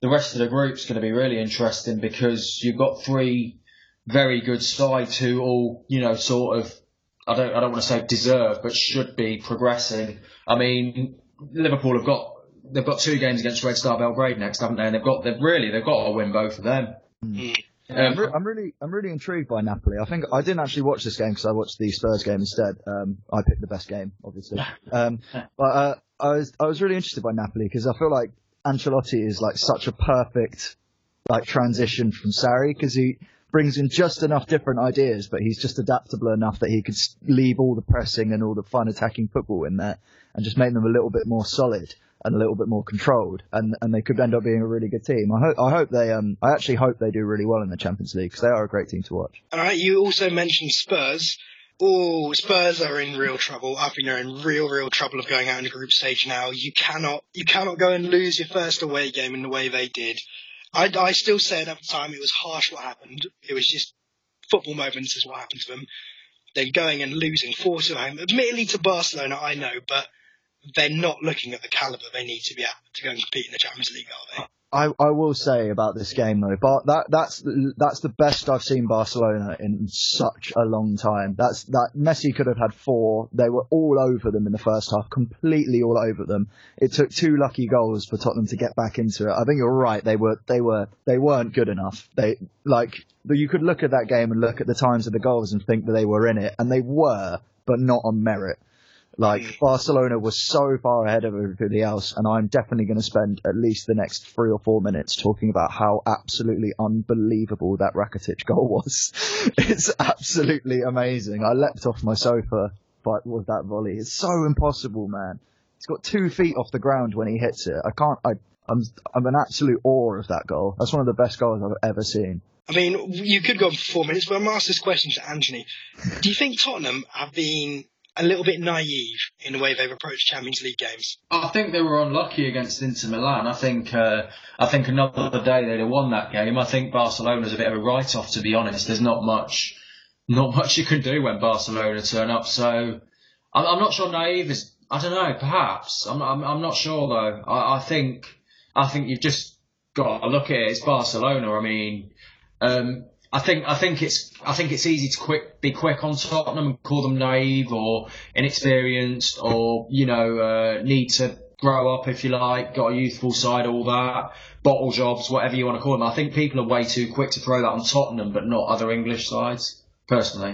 the rest of the group's going to be really interesting because you've got three very good sides who all, you know, sort of, I don't, I don't want to say deserve, but should be progressing. I mean, Liverpool have got, they've got two games against Red Star Belgrade next, haven't they? And they've got, they've really, they've got to win both of them. Mm. Um, I'm, re- I'm really, I'm really intrigued by Napoli. I think I didn't actually watch this game because I watched the Spurs game instead. Um, I picked the best game, obviously. Um, but uh, I was, I was really interested by Napoli because I feel like Ancelotti is like such a perfect, like transition from Sarri because he brings in just enough different ideas, but he's just adaptable enough that he could leave all the pressing and all the fun attacking football in there and just make them a little bit more solid and a little bit more controlled, and and they could end up being a really good team. I hope I hope they um I actually hope they do really well in the Champions League because they are a great team to watch. All right, you also mentioned Spurs. Oh, Spurs are in real trouble. I think they're in real, real trouble of going out in the group stage now. You cannot you cannot go and lose your first away game in the way they did. I, I still said at the time it was harsh what happened. It was just football moments is what happened to them. They're going and losing four to home, admittedly to Barcelona, I know, but they're not looking at the calibre they need to be at to go and compete in the Champions League, are they? I, I will say about this game though, but that that's the, that's the best I've seen Barcelona in such a long time. That's that Messi could have had four. They were all over them in the first half, completely all over them. It took two lucky goals for Tottenham to get back into it. I think you're right. They were they were they weren't good enough. They like you could look at that game and look at the times of the goals and think that they were in it, and they were, but not on merit. Like, Barcelona was so far ahead of everybody else, and I'm definitely going to spend at least the next three or four minutes talking about how absolutely unbelievable that Rakitic goal was. It's absolutely amazing. I leapt off my sofa with that volley. It's so impossible, man. He's got two feet off the ground when he hits it. I can't, I, I'm, I'm an absolute awe of that goal. That's one of the best goals I've ever seen. I mean, you could go on for four minutes, but I'm going to ask this question to Anthony. Do you think Tottenham have been a little bit naive in the way they've approached Champions League games? I think they were unlucky against Inter Milan. I think uh, I think another day they'd have won that game. I think Barcelona's a bit of a write-off, to be honest. There's not much not much you can do when Barcelona turn up. So I'm, I'm not sure naive is. I don't know. Perhaps I'm. I'm, I'm not sure though. I, I think I think you've just got to look at it. It's Barcelona. I mean. Um, I think I think it's I think it's easy to quick be quick on Tottenham and call them naive or inexperienced or you know uh, need to grow up if you like, got a youthful side, all that, bottle jobs, whatever you want to call them. I think people are way too quick to throw that on Tottenham, but not other English sides. Personally,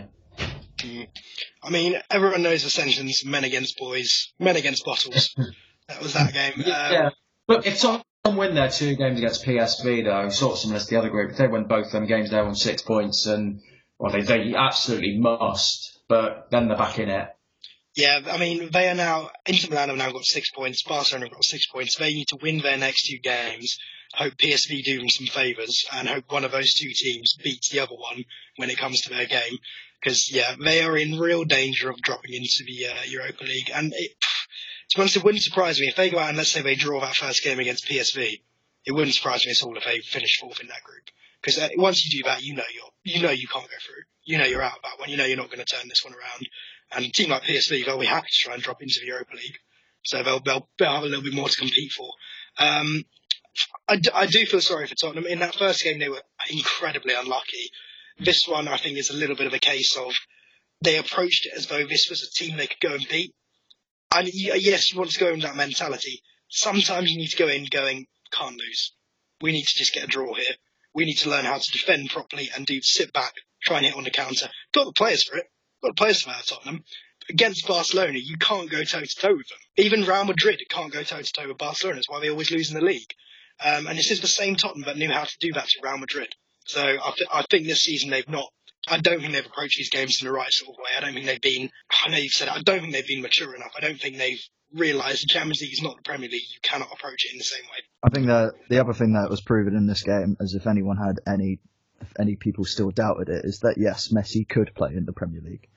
Mm. I mean, everyone knows the sentence "men against boys, men against bottles." That was that game. yeah. Um, But if Tottenham win their two games against P S V, though, sort of similar to the other group, if they win both them games, they're on six points, and well, they, they absolutely must. But then they're back in it. Yeah, I mean, they are now, Inter Milan have now got six points, Barcelona have got six points. They need to win their next two games, hope P S V do them some favours, and hope one of those two teams beats the other one when it comes to their game. Because, yeah, they are in real danger of dropping into the uh, Europa League. And it, to be honest, it wouldn't surprise me if they go out and let's say they draw that first game against P S V. It wouldn't surprise me at all if they finish fourth in that group. Because uh, once you do that, you know you're, you know you can't go through. You know you're out of that one. You know you're not going to turn this one around. And a team like P S V, they'll be happy to try and drop into the Europa League. So they'll, they'll, they'll have a little bit more to compete for. Um, I, d- I do feel sorry for Tottenham. In that first game, they were incredibly unlucky. This one, I think, is a little bit of a case of they approached it as though this was a team they could go and beat. And yes, you want to go in that mentality. Sometimes you need to go in going, can't lose. We need to just get a draw here. We need to learn how to defend properly and do sit back, try and hit on the counter. Got the players for it. Got the players for that at Tottenham. Against Barcelona, you can't go toe-to-toe with them. Even Real Madrid can't go toe-to-toe with Barcelona. That's why they always lose in the league. Um, and this is the same Tottenham that knew how to do that to Real Madrid. So I, th- I think this season they've not, I don't think they've approached these games in the right sort of way. I don't think they've been, I know you've said it, I don't think they've been mature enough. I don't think they've realised the Champions League is not the Premier League. You cannot approach it in the same way. I think that the other thing that was proven in this game, as if anyone had any, if any people still doubted it, is that yes, Messi could play in the Premier League.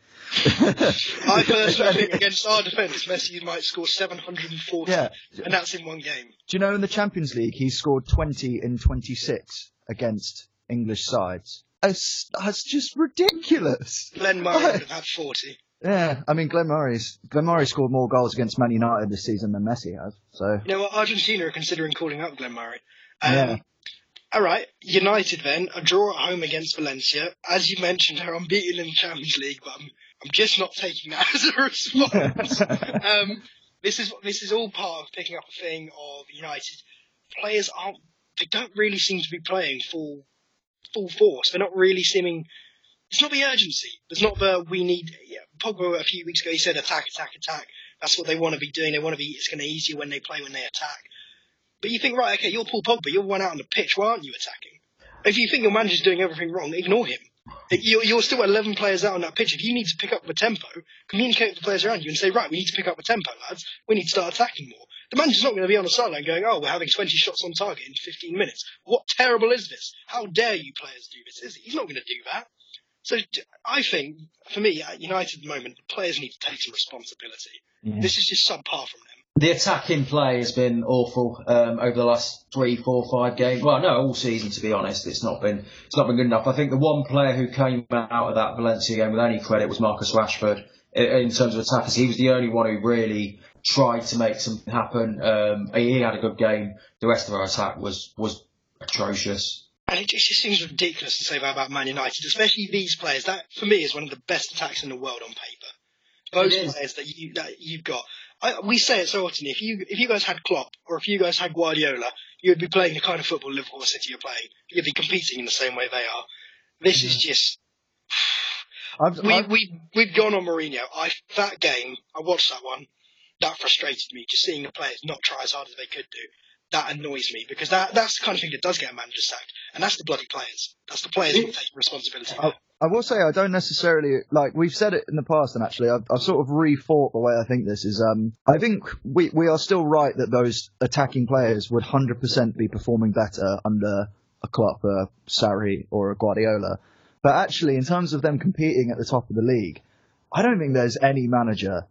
I personally think against our defence, Messi might score seven hundred forty, yeah. and that's in one game. Do you know in the Champions League he scored twenty in twenty-six against English sides? It's, that's just ridiculous. Glenn Murray would have had forty. Yeah, I mean Glenn Murray's Glenn Murray scored more goals against Man United this season than Messi has. So you know what? Argentina are considering calling up Glenn Murray. Um, Yeah. All right, United then, a draw at home against Valencia. As you mentioned, they're unbeaten in the Champions League, but I'm, I'm just not taking that as a response. um, this is this is all part of picking up a thing of United. Players aren't, they don't really seem to be playing full full force. They're not really seeming, it's not the urgency. There's not the, we need, yeah, Pogba a few weeks ago, he said attack, attack, attack. That's what they want to be doing. They want to be, it's going to be easier when they play, when they attack. But you think, right, okay, you're Paul Pogba, you're one out on the pitch, why aren't you attacking? If you think your manager's doing everything wrong, ignore him. You're, you're still eleven players out on that pitch. If you need to pick up the tempo, communicate with the players around you and say, right, we need to pick up the tempo, lads. We need to start attacking more. The manager's not going to be on the sideline going, oh, we're having twenty shots on target in fifteen minutes. What terrible is this? How dare you players do this? Is He's not going to do that. So I think, for me, at United at the moment, the players need to take some responsibility. Yeah. This is just subpar from them. The attacking play has been awful um, over the last three, four, five games. Well, no, all season to be honest. It's not been it's not been good enough. I think the one player who came out of that Valencia game with any credit was Marcus Rashford. In terms of attackers, he was the only one who really tried to make something happen. Um, he had a good game. The rest of our attack was was atrocious. And it just seems ridiculous to say that about Man United, especially these players. That, for me, is one of the best attacks in the world on paper. Those players that, you, that you've got. I, we say it so often, if you if you guys had Klopp, or if you guys had Guardiola, you would be playing the kind of football Liverpool City are playing. You'd be competing in the same way they are. This is just... I've, we, I've, we, we've gone on Mourinho. I, that game, I watched that one. That frustrated me, just seeing the players not try as hard as they could do. That annoys me, because that that's the kind of thing that does get a manager sacked. And that's the bloody players. That's the players who take responsibility. I, I will say I don't necessarily, like, we've said it in the past, and actually I've, I've sort of rethought the way I think this is. Um, I think we, we are still right that those attacking players would one hundred percent be performing better under a Klopp, a Sarri, or a Guardiola. But actually, in terms of them competing at the top of the league, I don't think there's any manager,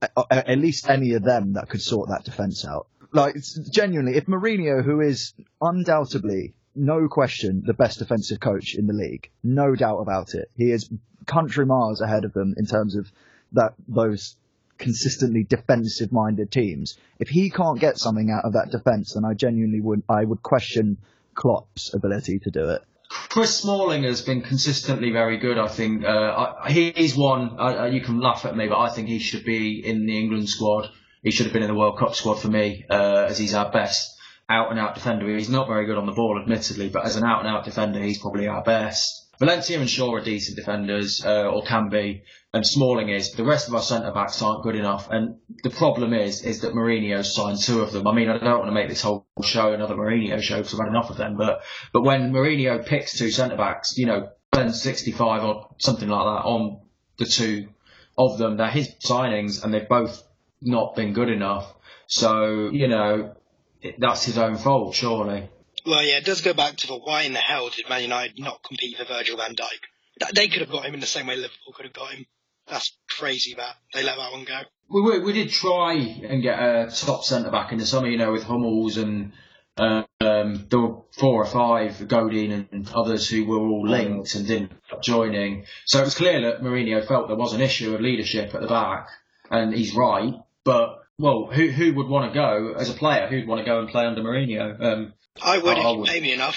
at least any of them, that could sort that defence out. Like, it's genuinely, if Mourinho, who is undoubtedly, no question, the best defensive coach in the league, no doubt about it, he is country miles ahead of them in terms of that those consistently defensive-minded teams. If he can't get something out of that defence, then I genuinely would, I would question Klopp's ability to do it. Chris Smalling has been consistently very good, I think. Uh, I, he's one, uh, you can laugh at me, but I think he should be in the England squad. He should have been in the World Cup squad for me, uh, as he's our best out-and-out defender. He's not very good on the ball, admittedly, but as an out-and-out defender, he's probably our best. Valencia and Shaw are decent defenders, uh, or can be, and Smalling is. The rest of our centre-backs aren't good enough, and the problem is, is that Mourinho's signed two of them. I mean, I don't want to make this whole show another Mourinho show because I've had enough of them, but, but when Mourinho picks two centre-backs, you know, spends sixty-five or something like that on the two of them, they're his signings, and they've both not been good enough. So, you know, it, that's his own fault, surely. Well, yeah, it does go back to the why in the hell did Man United not compete for Virgil van Dijk? They could have got him in the same way Liverpool could have got him. That's crazy that they let that one go. We we, we did try and get a top centre-back in the summer, you know, with Hummels and uh, um, there were four or five, Godin and others who were all linked and didn't end up joining. So it was clear that Mourinho felt there was an issue of leadership at the back, and he's right. But, well, who who would want to go, as a player, who'd want to go and play under Mourinho? Um, I would I, if I you would. pay me enough.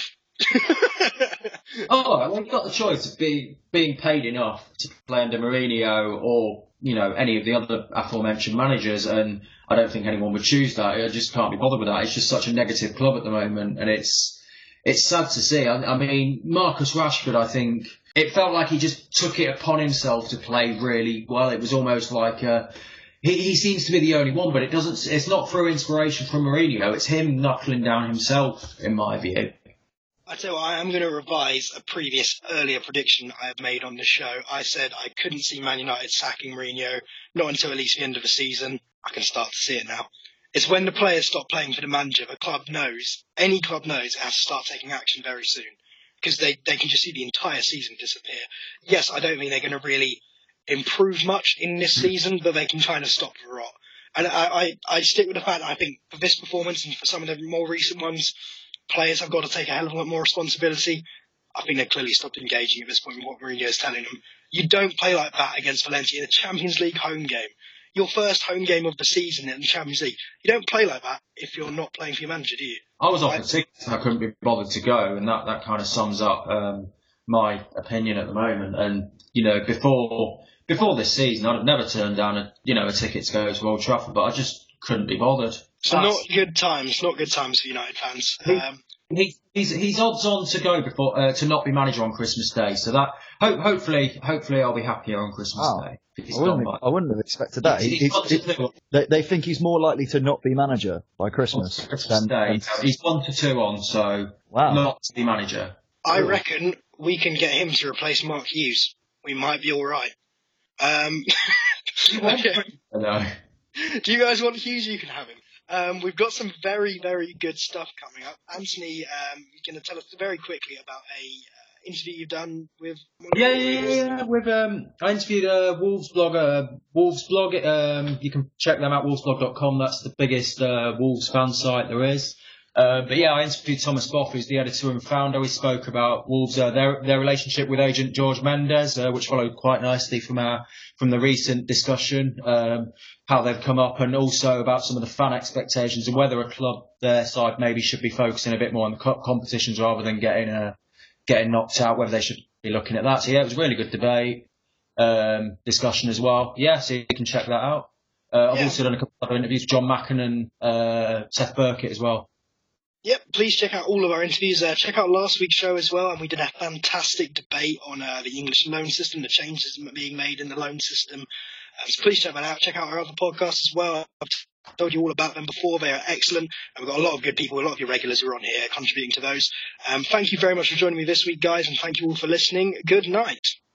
Oh, well, you've got the choice of be, being paid enough to play under Mourinho or, you know, any of the other aforementioned managers, and I don't think anyone would choose that. I just can't be bothered with that. It's just such a negative club at the moment, and it's it's sad to see. I, I mean, Marcus Rashford, I think, it felt like he just took it upon himself to play really well. It was almost like... Uh, He, he seems to be the only one, but it doesn't. It's not through inspiration from Mourinho. It's him knuckling down himself, in my view. I tell you what, I am going to revise a previous earlier prediction I have made on the show. I said I couldn't see Man United sacking Mourinho, not until at least the end of the season. I can start to see it now. It's when the players stop playing for the manager. The club knows, any club knows, it has to start taking action very soon, because they, they can just see the entire season disappear. Yes, I don't think they're going to really improve much in this season, but they can kind of stop the rot. And I, I, I stick with the fact that I think for this performance and for some of the more recent ones, players have got to take a hell of a lot more responsibility. I think they've clearly stopped engaging at this point with what Mourinho is telling them. You don't play like that against Valencia in a Champions League home game. your first home game of the season in the Champions League. You don't play like that if you're not playing for your manager, do you? I was offered tickets and I couldn't be bothered to go, and that, that kind of sums up um, my opinion at the moment. And, you know, before before this season, I'd have never turned down a, you know, a ticket to go to Old Trafford, but I just couldn't be bothered. So That's, not good times, not good times for United fans. He, Um, he, he's he's odds on to go before uh, to not be manager on Christmas Day. So that ho- hopefully hopefully I'll be happier on Christmas Oh, Day. If he's I wouldn't, gone have, by. I wouldn't have expected that. He's- He- he's he- got to he- do- they, they think he's more likely to not be manager by Christmas. Christmas than, Day. than- He's one to two on, so Wow. not to be manager. I reckon we can get him to replace Mark Hughes. We might be all right. Um, okay. I know. Do you guys want Hughes? You can have him. Um, we've got some very, very good stuff coming up. Anthony, um, you're going to tell us very quickly about a uh, interview you've done with. Yeah, yeah, yeah, yeah. With um, I interviewed a Wolves blogger, Wolves blog. Um, you can check them out, wolves blog dot com. That's the biggest uh, Wolves fan site there is. Uh, but yeah, I interviewed Thomas Boff, who's the editor and founder. We spoke about Wolves, uh, their their relationship with agent George Mendes, uh, which followed quite nicely from our from the recent discussion, um, how they've come up, and also about some of the fan expectations and whether a club their side maybe should be focusing a bit more on the co- competitions rather than getting uh, getting knocked out. Whether they should be looking at that. So yeah, it was a really good debate, um, discussion as well. Yeah, so you can check that out. Uh, I've Yeah. also done a couple of other interviews with John Macken and uh, Seth Burkett as well. Yep, please check out all of our interviews. Uh, check out last week's show as well, and we did a fantastic debate on uh, the English loan system, the changes being made in the loan system. Um, so please check that out. Check out our other podcasts as well. I've told you all about them before. They are excellent, and we've got a lot of good people, a lot of your regulars who are on here contributing to those. Um, thank you very much for joining me this week, guys, and thank you all for listening. Good night.